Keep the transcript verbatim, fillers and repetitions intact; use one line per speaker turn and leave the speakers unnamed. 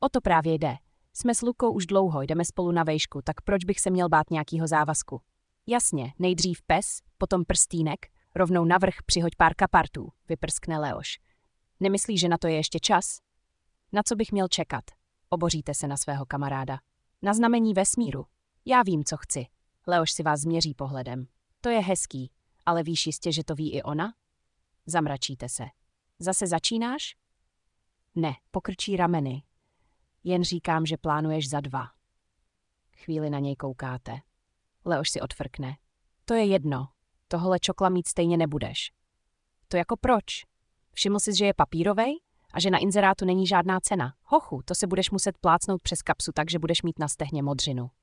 O to právě jde. Jsme s Lukou už dlouho, jdeme spolu na vejšku, tak proč bych se měl bát nějakýho závazku? Jasně, nejdřív pes, potom prstýnek, rovnou navrch přihoď pár kapartů, vyprskne Leoš. Nemyslíš, že na to je ještě čas? Na co bych měl čekat? Oboříte se na svého kamaráda. Na znamení vesmíru. Já vím, co chci. Leoš si vás změří pohledem. To je hezký, ale víš jistě, že to ví i ona? Zamračíte se. Zase začínáš? Ne, pokrčí rameny. Jen říkám, že plánuješ za dva. Chvíli na něj koukáte. Leoš si odfrkne. To je jedno. Tohle čokla mít stejně nebudeš. To jako proč? Všiml jsi, že je papírovej? A že na inzerátu není žádná cena. Hochu, to se budeš muset plácnout přes kapsu, takže budeš mít na stehně modřinu.